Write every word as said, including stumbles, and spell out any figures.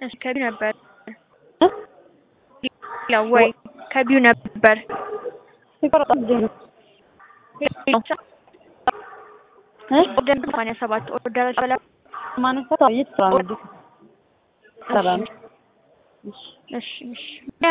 እሺ ከቢው ነበር ያው ወይ ከቢው ነበር ይቆርጣል ጀምሮ እ ኦርደር ሰማንያ ሰባት ኦርደር አለ ማንሳት አየት ስራ ነው ሰላም እሺ እሺ እሺ